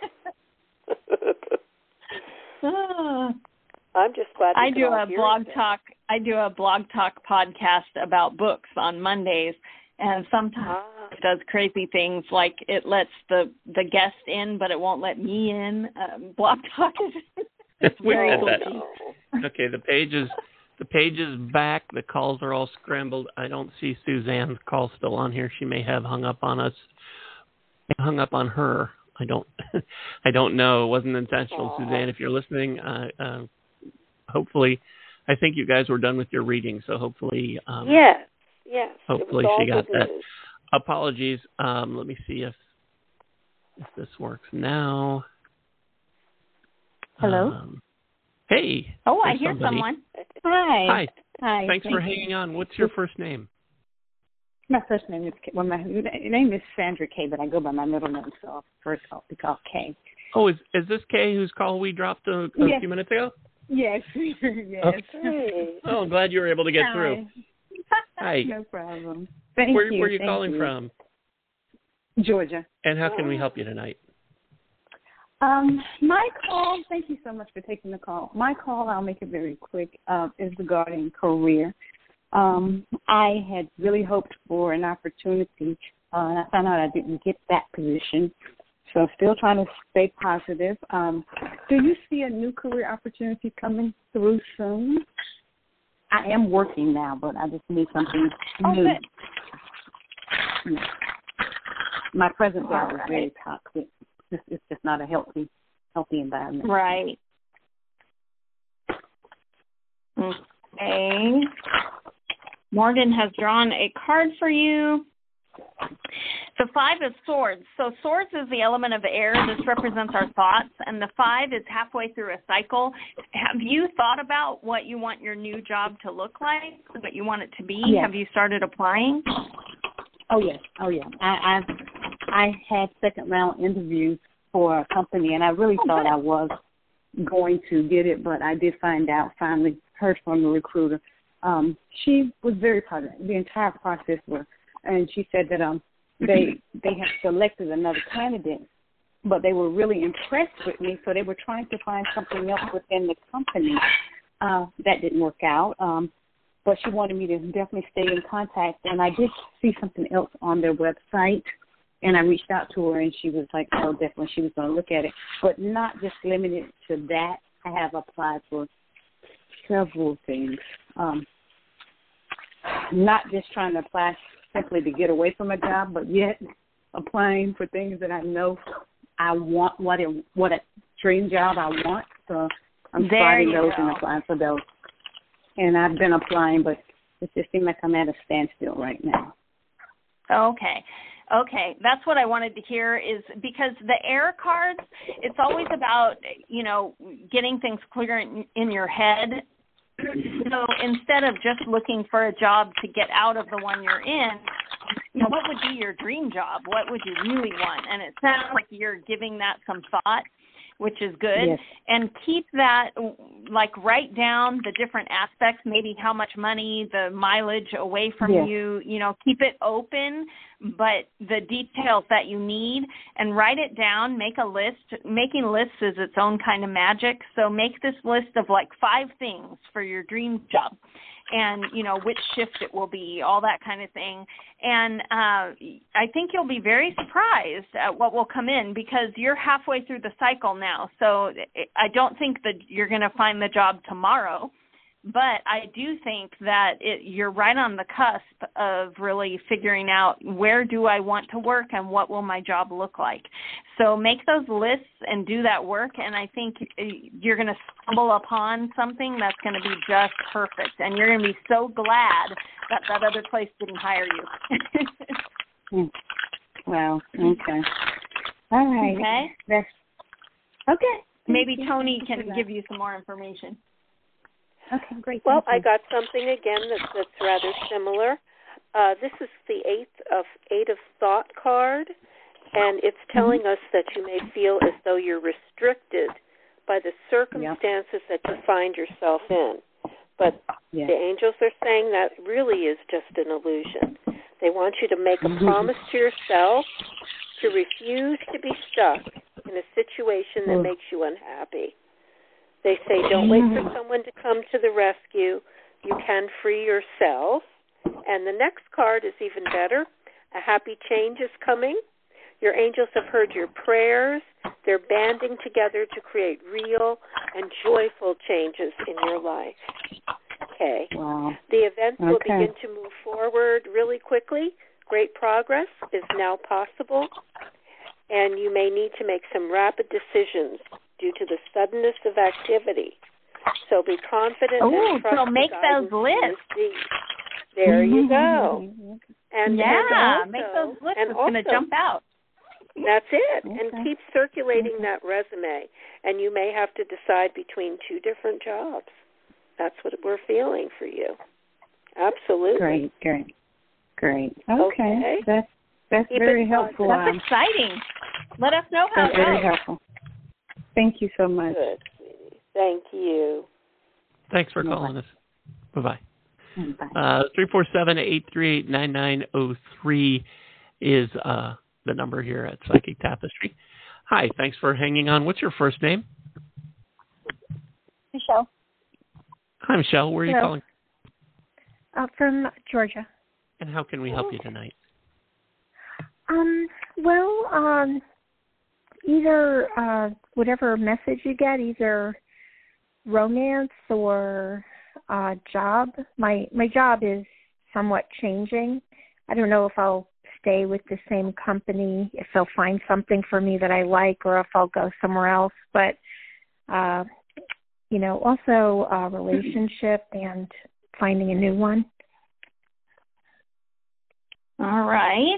I'm just glad I do a blog it. talk. I do a blog talk podcast about books on Mondays, and sometimes ah. it does crazy things like it lets the the guest in, but it won't let me in. Um, blog talk is it's very cool. Okay, the page is the page is back. The calls are all scrambled. I don't see Suzanne's call still on here. She may have hung up on us. Hung up on her. I don't. I don't know. It wasn't intentional, Aww. Suzanne. If you're listening, uh, uh, hopefully, I think you guys were done with your reading. So hopefully, um, yes, yes. Hopefully she got that. News. Apologies. Um, let me see if if this works now. Hello. Um, hey. Oh, I hear somebody. someone. Hi. Hi. Hi. Thanks Thank for you. hanging on. What's your first name? My first name is well, my name is Sandra K, but I go by my middle name, so first I'll be called K. Oh, is is this Kay whose call we dropped a, a yes. few minutes ago? Yes. yes. Okay. Oh, I'm glad you were able to get Hi. through. Hi. No problem. Thank where you. where are you Thank calling you. from? Georgia. And how can we help you tonight? Um, my call, thank you so much for taking the call. My call, I'll make it very quick, uh, is regarding career. Um, I had really hoped for an opportunity, uh, and I found out I didn't get that position. So I'm still trying to stay positive. Um, do you see a new career opportunity coming through soon? I am working now, but I just need something Oh, new. good. My present job is very toxic. It's, it's just not a healthy, healthy environment. Right. Okay. Morgan has drawn a card for you. The five is swords. So swords is the element of air. This represents our thoughts. And the five is halfway through a cycle. Have you thought about what you want your new job to look like, what you want it to be? Yes. Have you started applying? Oh, yes. Oh, yeah. I, I've, I had second round interviews for a company, and I really oh, thought good. I was going to get it, but I did find out, finally heard from the recruiter. Um, she was very proud of the entire process, were, and she said that um they they had selected another candidate, but they were really impressed with me, so they were trying to find something else within the company. Uh, that didn't work out, um, but she wanted me to definitely stay in contact, and I did see something else on their website, and I reached out to her, and she was like, oh, definitely she was going to look at it, but not just limited to that. I have applied for several things. Um, not just trying to apply simply to get away from a job, but yet applying for things that I know I want, what a, what a dream job I want. So I'm starting those go. and applying for those. And I've been applying, but it just seems like I'm at a standstill right now. Okay. Okay, that's what I wanted to hear is because the air cards, it's always about, you know, getting things clear in, in your head. So instead of just looking for a job to get out of the one you're in, you know, what would be your dream job? What would you really want? And it sounds like you're giving that some thought, which is good. Yes. And keep that, like, write down the different aspects, maybe how much money, the mileage away from yes. you, you know, keep it open, but the details that you need, and write it down, make a list. Making lists is its own kind of magic. So make this list of, like, five things for your dream job. And, you know, which shift it will be, all that kind of thing. And uh, I think you'll be very surprised at what will come in because you're halfway through the cycle now. So I don't think that you're going to find the job tomorrow, but I do think that it, you're right on the cusp of really figuring out where do I want to work and what will my job look like. So make those lists and do that work, and I think you're going to stumble upon something that's going to be just perfect, and you're going to be so glad that that other place didn't hire you. Wow. Okay. All right. Okay. That's okay. Maybe Tony can give you some more information. Okay, great. Well, I got something again that's, that's rather similar. Uh, this is the eighth of eight of thought card, and it's telling mm-hmm. us that you may feel as though you're restricted by the circumstances yep. that you find yourself in. But yes. the angels are saying that really is just an illusion. They want you to make a promise to yourself to refuse to be stuck in a situation that makes you unhappy. They say don't wait for someone to come to the rescue. You can free yourself. And the next card is even better. A happy change is coming. Your angels have heard your prayers. They're banding together to create real and joyful changes in your life. Okay. Wow. The events okay. will begin to move forward really quickly. Great progress is now possible. And you may need to make some rapid decisions due to the suddenness of activity. So be confident Ooh, and trust so make the those lists. There you go. And yeah, and also, make those lists. And it's going to jump out. That's it. Okay. And keep circulating okay. that resume. And you may have to decide between two different jobs. That's what we're feeling for you. Absolutely. Great, great, great. Okay, okay. that's that's Keep very helpful. That's um, exciting. Let us know how that's it goes. very helpful. Thank you so much. Good, sweetie. Thank you. Thanks for Bye-bye. calling us. Bye-bye. Bye. Uh, three four seven, eight three eight, nine nine zero three is uh, the number here at Psychic Tapestry. Hi, thanks for hanging on. What's your first name? Michelle. Hi, Michelle. Where are you Hello. calling? Uh, from Georgia. And how can we help you tonight? Um, well, um, either uh, whatever message you get, either romance or uh, job. My my job is somewhat changing. I don't know if I'll stay with the same company, if they'll find something for me that I like, or if I'll go somewhere else. But uh, you know, also a relationship and finding a new one. All right.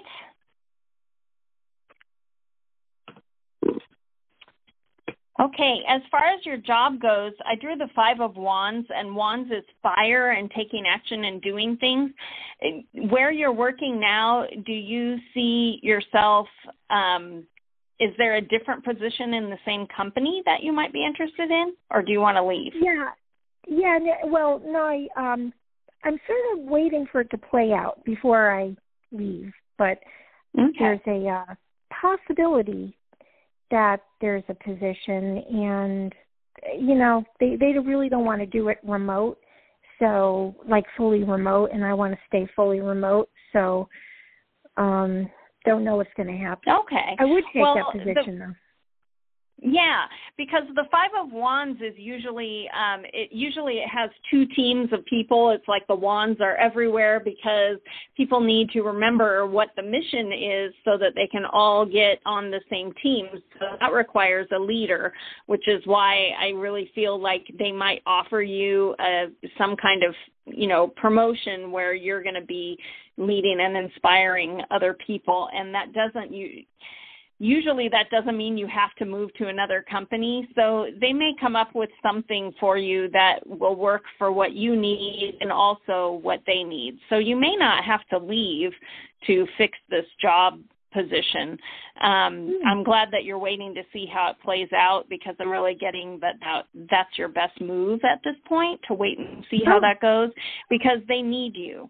Okay, as far as your job goes, I drew the Five of Wands, and Wands is fire and taking action and doing things. Where you're working now, do you see yourself, um, is there a different position in the same company that you might be interested in, or do you want to leave? Yeah, yeah, well, no, I, um, I'm sort of waiting for it to play out before I leave, but okay. there's a uh, possibility that there's a position, and you know they they really don't want to do it remote, so like fully remote, and I want to stay fully remote, so um don't know what's going to happen. Okay, I would take well, that position the, though. Yeah, because the Five of Wands is usually, um, it usually it has two teams of people. It's like the wands are everywhere because people need to remember what the mission is so that they can all get on the same team. So that requires a leader, which is why I really feel like they might offer you uh, some kind of, you know, promotion where you're going to be leading and inspiring other people. And that doesn't, you Usually that doesn't mean you have to move to another company. So they may come up with something for you that will work for what you need and also what they need. So you may not have to leave to fix this job position. Um, mm. I'm glad that you're waiting to see how it plays out, because I'm really getting that, that that's your best move at this point, to wait and see how that goes, because they need you.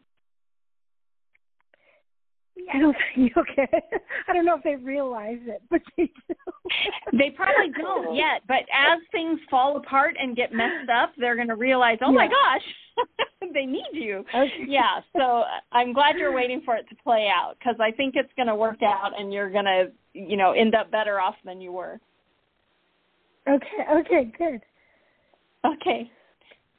I don't think, okay. I don't know if they realize it, but they do. They probably don't yet, but as things fall apart and get messed up, they're going to realize, oh, yeah. my gosh, they need you. Okay. Yeah, so I'm glad you're waiting for it to play out, because I think it's going to work out and you're going to, you know, end up better off than you were. Okay, okay, good. Okay.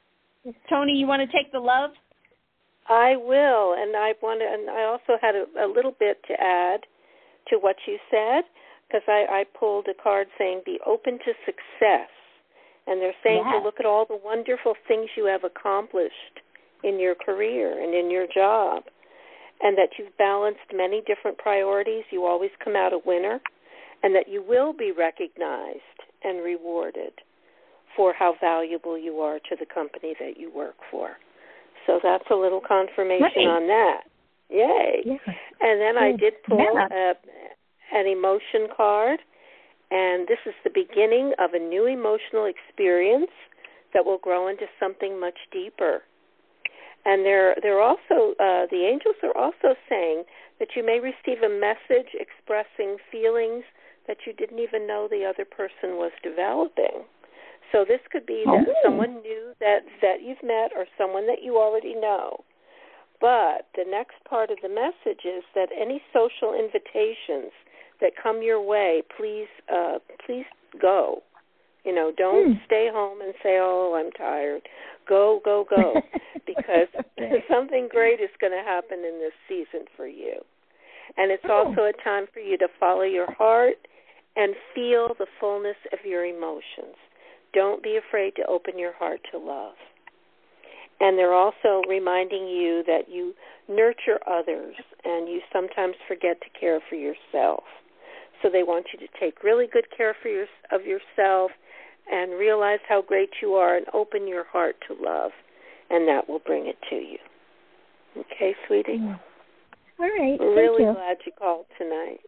Tony, you want to take the love? I will, and I want to, and I also had a, a little bit to add to what you said, because I, I pulled a card saying be open to success, and they're saying yes. to look at all the wonderful things you have accomplished in your career and in your job, and that you've balanced many different priorities. You always come out a winner, and that you will be recognized and rewarded for how valuable you are to the company that you work for. So that's a little confirmation Yay. on that. Yay. Yeah. And then I did pull yeah. a, an emotion card, and this is the beginning of a new emotional experience that will grow into something much deeper. And they're, they're also, uh, the angels are also saying that you may receive a message expressing feelings that you didn't even know the other person was developing. So this could be that oh. someone new that, that you've met or someone that you already know. But the next part of the message is that any social invitations that come your way, please uh, please go. You know, don't hmm. stay home and say, oh, I'm tired. Go, go, go, because something great is going to happen in this season for you. And it's oh. also a time for you to follow your heart and feel the fullness of your emotions. Don't be afraid to open your heart to love. And they're also reminding you that you nurture others and you sometimes forget to care for yourself. So they want you to take really good care for your, of yourself and realize how great you are and open your heart to love, and that will bring it to you. Okay, sweetie? All right. We're Thank really you. glad you called tonight.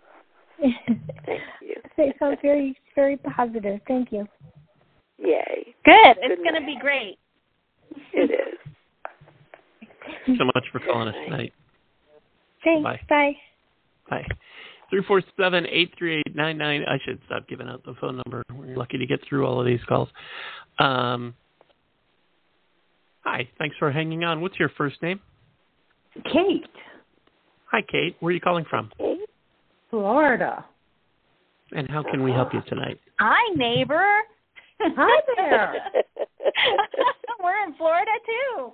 Thank you. It sounds very, very positive. Thank you. Yay. Good. Good It's going to night. be great. It is. Thanks so much for calling us tonight. Thanks. Bye. Bye. Bye. three four seven, eight three eight, nine nine. I should stop giving out the phone number. We're lucky to get through all of these calls. Um, hi. Thanks for hanging on. What's your first name? Kate. Hi, Kate. Where are you calling from? Florida. And how can we help you tonight? Hi, neighbor. Hi there. We're in Florida, too.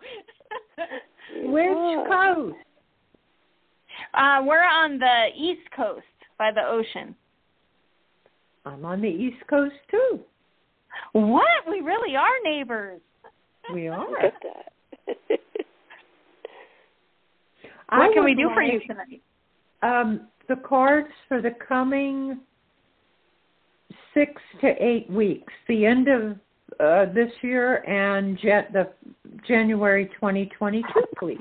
Which coast? Uh, we're on the East Coast by the ocean. I'm on the East Coast, too. What? We really are neighbors. We are. Look at that. What I can we would do for like, you tonight? Um, the cards for the coming six to eight weeks, the end of uh, this year and jet the January twenty twenty-two, please.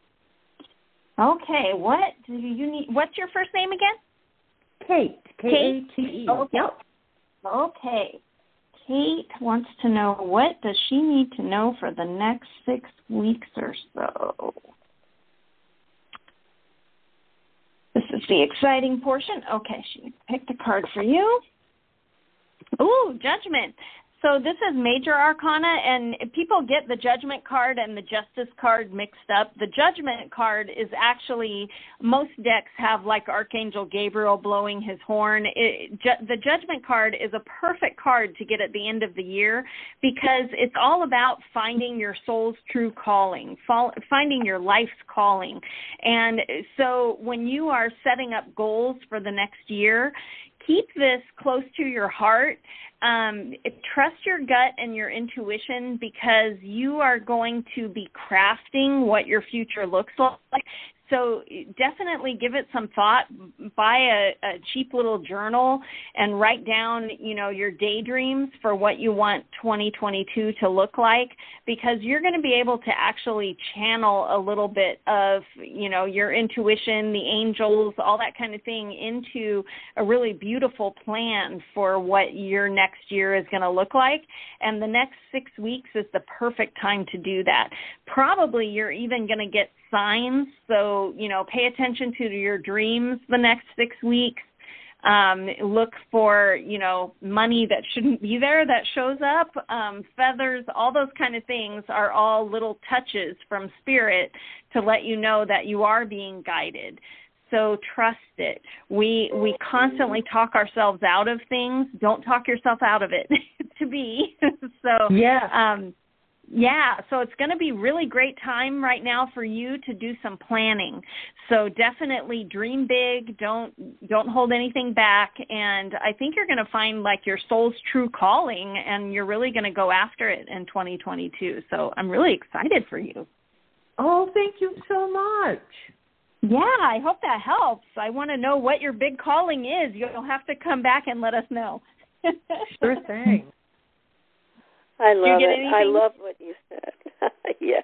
Okay, what do you need? What's your first name again? Kate. K A T E. Okay. Yep. Okay. Kate wants to know, what does she need to know for the next six weeks or so? This is the exciting portion. Okay, she picked a card for you. Ooh, Judgment. So this is Major Arcana, and people get the Judgment card and the Justice card mixed up. The Judgment card is actually, most decks have like Archangel Gabriel blowing his horn. It, ju- the Judgment card is a perfect card to get at the end of the year because it's all about finding your soul's true calling, fall, finding your life's calling. And so when you are setting up goals for the next year, keep this close to your heart. Um, trust your gut and your intuition because you are going to be crafting what your future looks like. So definitely give it some thought. Buy a, a cheap little journal and write down, you know, your daydreams for what you want twenty twenty-two to look like, because you're going to be able to actually channel a little bit of, you know, your intuition, the angels, all that kind of thing into a really beautiful plan for what your next year is going to look like. And the next six weeks is the perfect time to do that. Probably you're even going to get signs. So, you know, pay attention to your dreams the next six weeks. Um, look for, you know, money that shouldn't be there that shows up, um, feathers, all those kind of things are all little touches from Spirit to let you know that you are being guided. So trust it. We we constantly talk ourselves out of things. Don't talk yourself out of it to be. So yeah. um Yeah, so it's going to be really great time right now for you to do some planning. So definitely dream big, don't don't hold anything back, and I think you're going to find like your soul's true calling, and you're really going to go after it in twenty twenty-two. So I'm really excited for you. Oh, thank you so much. Yeah, I hope that helps. I want to know what your big calling is. You'll have to come back and let us know. Sure thing. I love it. Anything? I love what you said. Yes.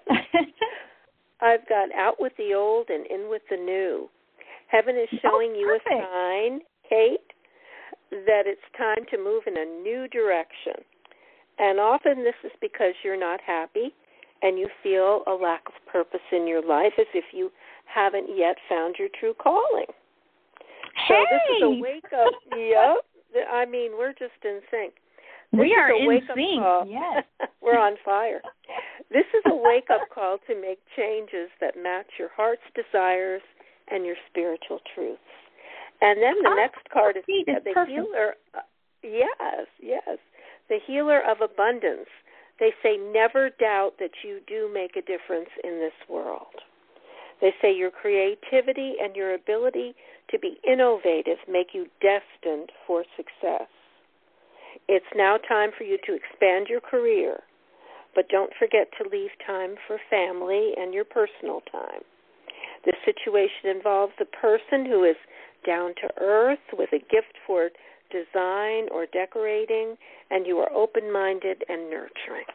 I've got out with the old and in with the new. Heaven is showing oh, you a sign, Kate, that it's time to move in a new direction. And often this is because you're not happy and you feel a lack of purpose in your life, as if you haven't yet found your true calling. So hey! this is a wake-up. Yep. I mean, we're just in sync. This we are in sync. Call. Yes. We're on fire. This is a wake-up call to make changes that match your heart's desires and your spiritual truths. And then the oh, next card is the the healer. Uh, yes, yes. The healer of abundance. They say never doubt that you do make a difference in this world. They say your creativity and your ability to be innovative make you destined for success. It's now time for you to expand your career, but don't forget to leave time for family and your personal time. This situation involves a person who is down to earth with a gift for design or decorating, and you are open-minded and nurturing.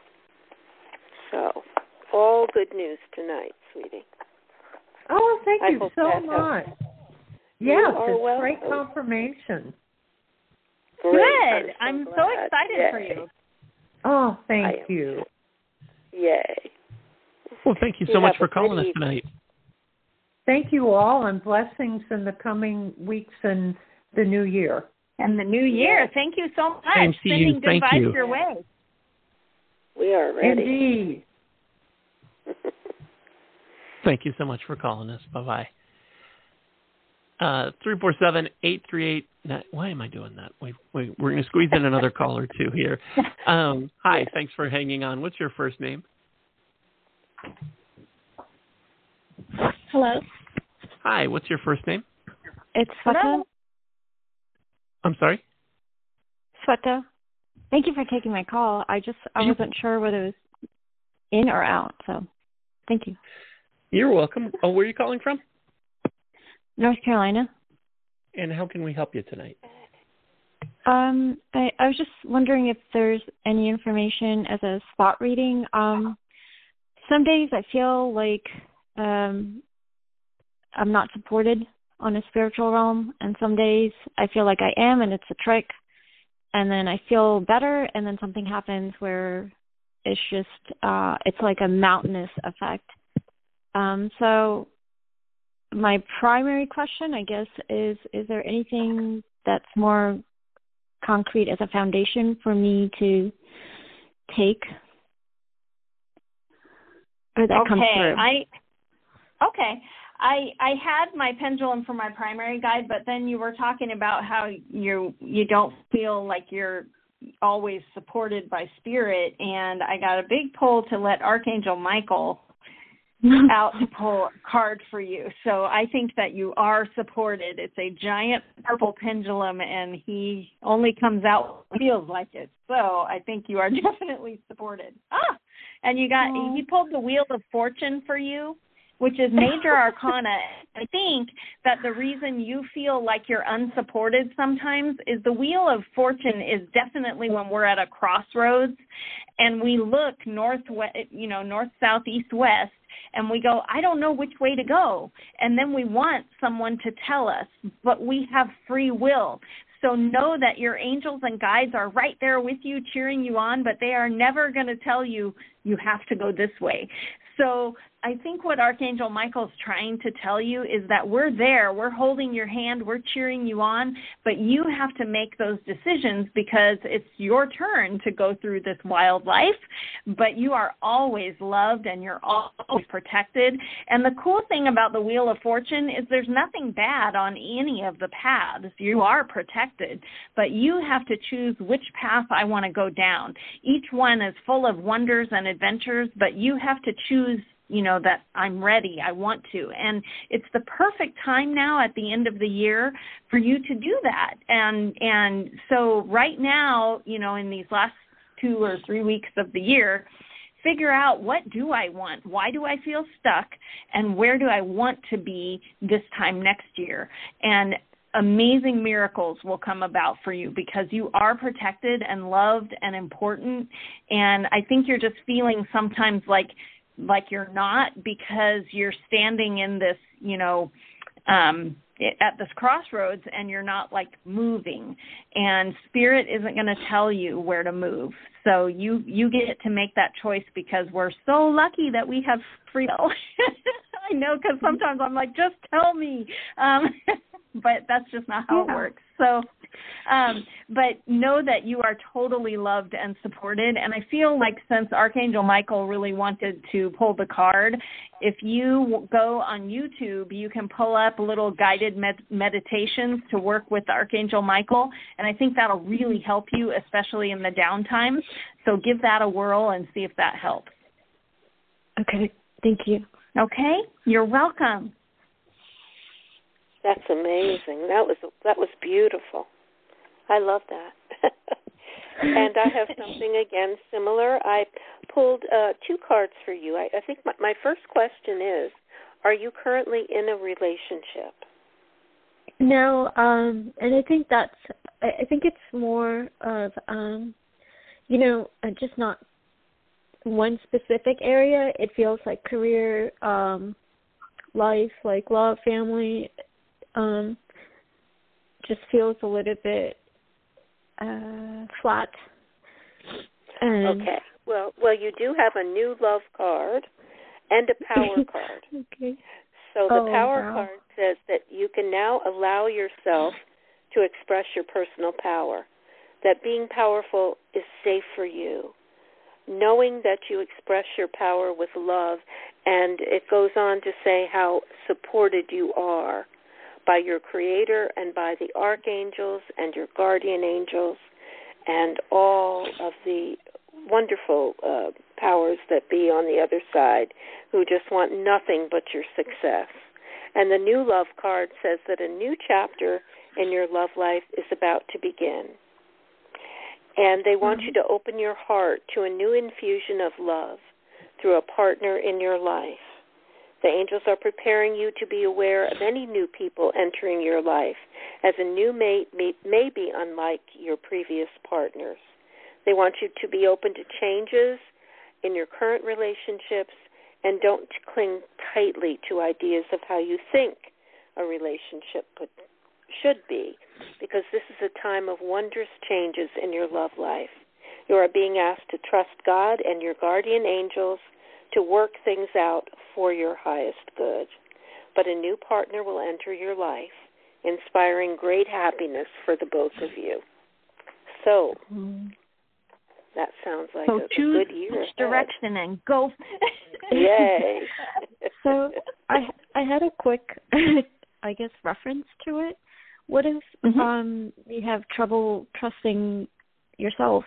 So, all good news tonight, sweetie. Oh, thank I you hope so that much. helps. Yes, it's welcome. Great confirmation. Great. Good. I'm so, I'm so excited Yay. for you. Oh, thank you. Yay. Well, thank you so you much for for calling us tonight. Thank you all, and blessings in the coming weeks and the new year. And the new year. Yes. Thank you so much. Same to Sending you. good Thank vibes you. your way. We are ready. Indeed. Thank you so much for calling us. Bye-bye. Uh, three four seven, eight three eight. Why am I doing that? We, we, we're going to squeeze in another call or two here. Um, hi, thanks for hanging on. What's your first name? Hello. Hi, what's your first name? It's Sweta. I'm sorry? Sweta. Thank you for taking my call. I just I you, wasn't sure whether it was in or out, so thank you. You're welcome. Oh, where are you calling from? North Carolina. And how can we help you tonight? Um, I, I was just wondering if there's any information as a spot reading. Um, some days I feel like um, I'm not supported on a spiritual realm, and some days I feel like I am, and it's a trick. And then I feel better, and then something happens where it's just uh, it's like a mountainous effect. Um, so. My primary question, I guess, is, is there anything that's more concrete as a foundation for me to take? Or that okay, comes through? I, okay. I I had my pendulum for my primary guide, but then you were talking about how you you don't feel like you're always supported by spirit, and I got a big pull to let Archangel Michael out to pull a card for you. So I think that you are supported. It's a giant purple pendulum, and he only comes out when it feels like it. So I think you are definitely supported. Ah, and you got oh. he pulled the Wheel of Fortune for you, which is major arcana. I think that the reason you feel like you're unsupported sometimes is the Wheel of Fortune is definitely when we're at a crossroads and we look north, you know, north, south, east, west, and we go, I don't know which way to go. And then we want someone to tell us, but we have free will. So know that your angels and guides are right there with you, cheering you on, but they are never going to tell you you have to go this way. So I think what Archangel Michael's trying to tell you is that we're there, we're holding your hand, we're cheering you on, but you have to make those decisions because it's your turn to go through this wild life, but you are always loved and you're always protected. And the cool thing about the Wheel of Fortune is there's nothing bad on any of the paths. You are protected, but you have to choose which path I want to go down. Each one is full of wonders and adventures, but you have to choose, you know, that I'm ready, I want to. And it's the perfect time now at the end of the year for you to do that. And and so right now, you know, in these last two or three weeks of the year, figure out, what do I want? Why do I feel stuck? And where do I want to be this time next year? And amazing miracles will come about for you because you are protected and loved and important. And I think you're just feeling sometimes like like you're not, because you're standing in this, you know, um, at this crossroads and you're not like moving, and Spirit isn't going to tell you where to move. So you, you get to make that choice because we're so lucky that we have free will. I know, because sometimes I'm like, just tell me. Um, but that's just not how yeah. it works. So, um, but know that you are totally loved and supported. And I feel like since Archangel Michael really wanted to pull the card, if you go on YouTube, you can pull up little guided med- meditations to work with Archangel Michael. And I think that'll really help you, especially in the downtime. So give that a whirl and see if that helps. Okay. Thank you. Okay. You're welcome. That's amazing. That was that was beautiful. I love that. And I have something, again, similar. I pulled uh, two cards for you. I, I think my, my first question is, are you currently in a relationship? No, um, and I think that's, I think it's more of, um, you know, just not one specific area. It feels like career, um, life, like love, family, um, just feels a little bit uh, flat. And okay. Well, well, you do have a new love card and a power card. Okay. So the oh, power wow. card says that you can now allow yourself to express your personal power, that being powerful is safe for you, knowing that you express your power with love, and it goes on to say how supported you are by your Creator and by the archangels and your guardian angels and all of the wonderful uh, powers that be on the other side who just want nothing but your success. And the new love card says that a new chapter in your love life is about to begin. And they want mm-hmm. you to open your heart to a new infusion of love through a partner in your life. The angels are preparing you to be aware of any new people entering your life, as a new mate may, may be unlike your previous partners. They want you to be open to changes in your current relationships and don't cling tightly to ideas of how you think a relationship could, should be, because this is a time of wondrous changes in your love life. You are being asked to trust God and your guardian angels to work things out for your highest good. But a new partner will enter your life, inspiring great happiness for the both of you. So, mm. that sounds like so a, choose a good year which ahead. direction and go. Yay. So I I had a quick, I guess, reference to it. What if mm-hmm. um, you have trouble trusting yourself?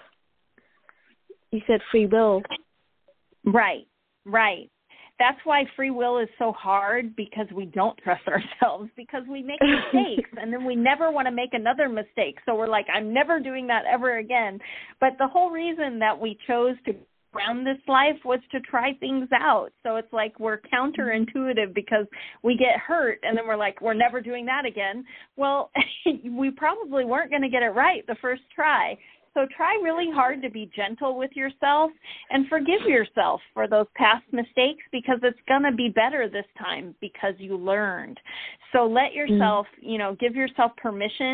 You said free will. Right. Right. That's why free will is so hard, because we don't trust ourselves, because we make mistakes and then we never want to make another mistake. So we're like, I'm never doing that ever again. But the whole reason that we chose to ground this life was to try things out. So it's like we're counterintuitive because we get hurt and then we're like, we're never doing that again. Well, we probably weren't going to get it right the first try. So try really hard to be gentle with yourself and forgive yourself for those past mistakes, because it's going to be better this time because you learned. So let yourself, you know, give yourself permission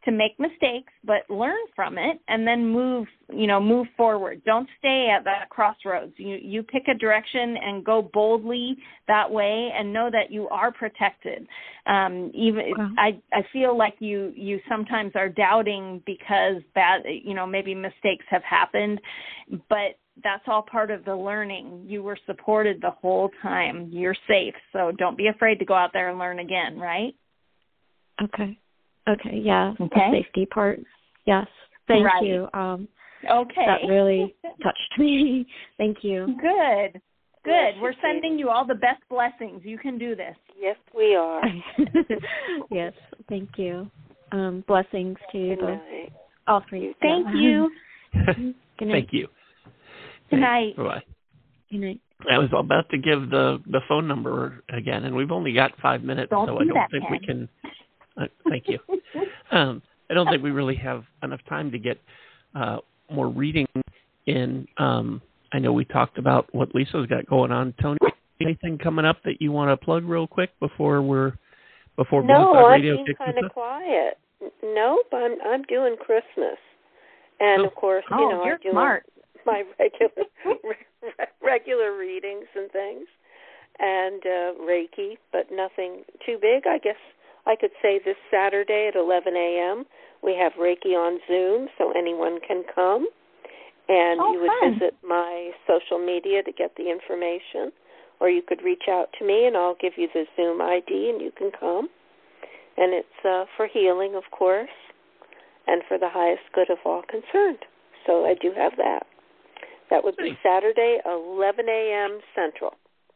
to make mistakes, but learn from it and then move, you know, move forward. Don't stay at that crossroads. You you pick a direction and go boldly that way, and know that you are protected. Um, even wow. I I feel like you you sometimes are doubting because bad, you know, maybe mistakes have happened, but that's all part of the learning. You were supported the whole time. You're safe, so don't be afraid to go out there and learn again. Right? Okay. Okay, yeah, okay. The safety part. Yes, thank right. you. Um, okay. That really touched me. Thank you. Good, good. Yes, We're sending you all the best blessings. You can do this. Yes, we are. Yes, thank you. Um, blessings to you both. All three. Thank you. Good night. Thank you. Good night. Bye-bye. Good night. I was about to give the, the phone number again, and we've only got five minutes, don't so do I don't that, think Ken. we can... Uh, thank you. Um, I don't think we really have enough time to get uh, more reading in. Um, I know we talked about what Lisa's got going on. Tony, anything coming up that you want to plug real quick before we're before no, Blog Talk I'm Radio being kicks kind us of up? quiet. Nope, I'm I'm doing Christmas, and oh. of course, oh, you know, you're I'm doing smart. my regular regular readings and things, and uh, Reiki, but nothing too big, I guess. I could say this Saturday at eleven a.m. we have Reiki on Zoom, so anyone can come. And oh, you would fun. visit my social media to get the information, or you could reach out to me, and I'll give you the Zoom I D, and you can come. And it's uh, for healing, of course, and for the highest good of all concerned. So I do have that. That would be Saturday, eleven a.m. Central.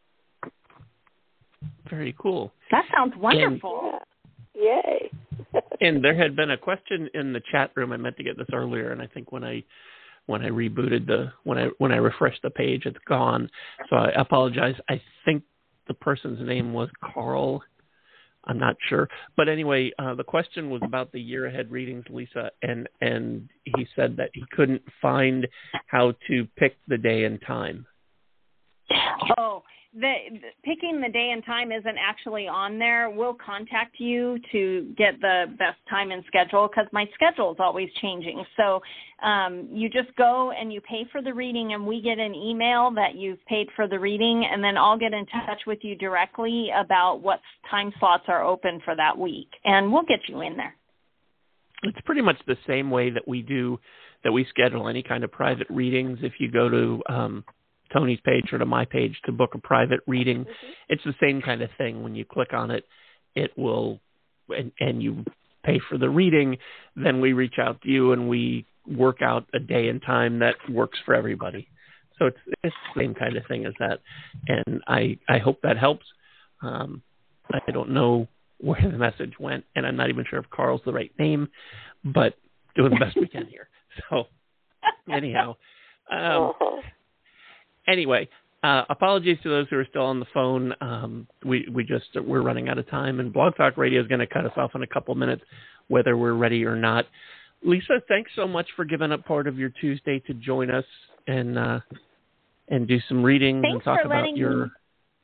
Very cool. That sounds wonderful. And, yeah. Yay. And there had been a question in the chat room. I meant to get this earlier, and I think when I when I rebooted the when I when I refreshed the page, it's gone. So I apologize. I think the person's name was Carl. I'm not sure, but anyway, uh, the question was about the year ahead readings, Lisa, and and he said that he couldn't find how to pick the day and time. Oh. The, the picking the day and time isn't actually on there. We'll contact you to get the best time and schedule because my schedule is always changing. So um, you just go and you pay for the reading, and we get an email that you've paid for the reading, and then I'll get in touch with you directly about what time slots are open for that week, and we'll get you in there. It's pretty much the same way that we do, that we schedule any kind of private readings. If you go to um, Tony's page or to my page to book a private reading, mm-hmm. it's the same kind of thing. When you click on it, it will, and, and you pay for the reading, then we reach out to you and we work out a day and time that works for everybody. So it's, it's the same kind of thing as that. And I, I hope that helps. Um, I don't know where the message went, and I'm not even sure if Carl's the right name, but doing the best we can here. So anyhow, um, uh-huh. Anyway, uh, apologies to those who are still on the phone. Um, we we just we're running out of time, and Blog Talk Radio is going to cut us off in a couple minutes, whether we're ready or not. Lisa, thanks so much for giving up part of your Tuesday to join us and uh, and do some readings thanks and talk for about your. Me...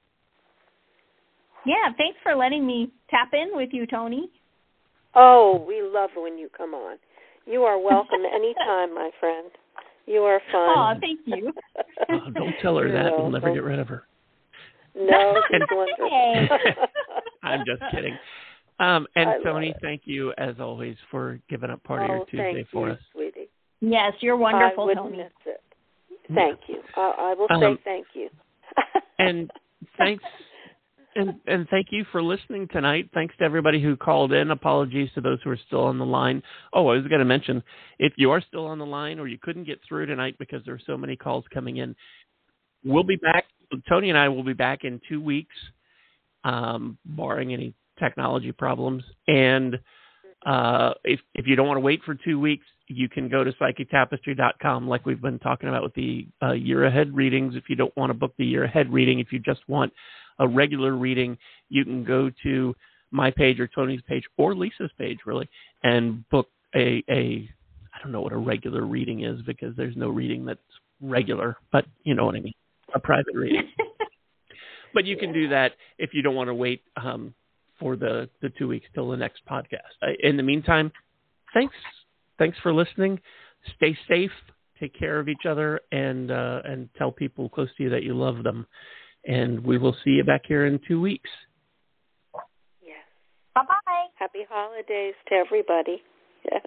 Yeah, thanks for letting me tap in with you, Tony. Oh, we love when you come on. You are welcome anytime, my friend. You are fun. Oh, thank you. Oh, don't tell her You're that. welcome. We'll never get rid of her. No, she's wonderful. I'm just kidding. Um, and I Tony, thank you, as always, for giving up part oh, of your Tuesday thank for you, us. Sweetie. Yes, you're wonderful, I wouldn't Tony. miss it. Thank you. I, I will um, say thank you. and thanks. And and thank you for listening tonight. Thanks to everybody who called in. Apologies to those who are still on the line. Oh, I was going to mention, if you are still on the line or you couldn't get through tonight because there are so many calls coming in, we'll be back. Tony and I will be back in two weeks, um, barring any technology problems. And uh, if if you don't want to wait for two weeks, you can go to psychic tapestry dot com, like we've been talking about with the uh, year ahead readings. If you don't want to book the year ahead reading, if you just want a regular reading, you can go to my page or Tony's page or Lisa's page, really, and book a, a I don't know what a regular reading is because there's no reading that's regular, but you know what I mean, a private reading. But you can do that if you don't want to wait um, for the, the two weeks till the next podcast. Uh, in the meantime, thanks, thanks for listening. Stay safe, take care of each other, and uh, and tell people close to you that you love them. And we will see you back here in two weeks. Yes. Bye-bye. Happy holidays to everybody. Yes.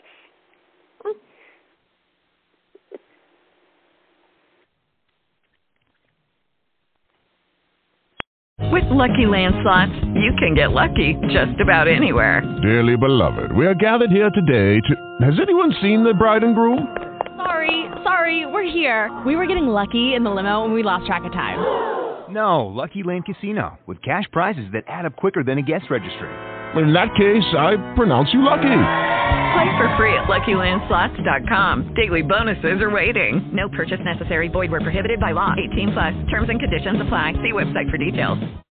With Lucky Land Slots, you can get lucky just about anywhere. Dearly beloved, we are gathered here today to... Has anyone seen the bride and groom? Sorry, sorry, we're here. We were getting lucky in the limo and we lost track of time. No, Lucky Land Casino, with cash prizes that add up quicker than a guest registry. In that case, I pronounce you lucky. Play for free at Lucky Land Slots dot com. Daily bonuses are waiting. No purchase necessary. Void where prohibited by law. eighteen plus. Terms and conditions apply. See website for details.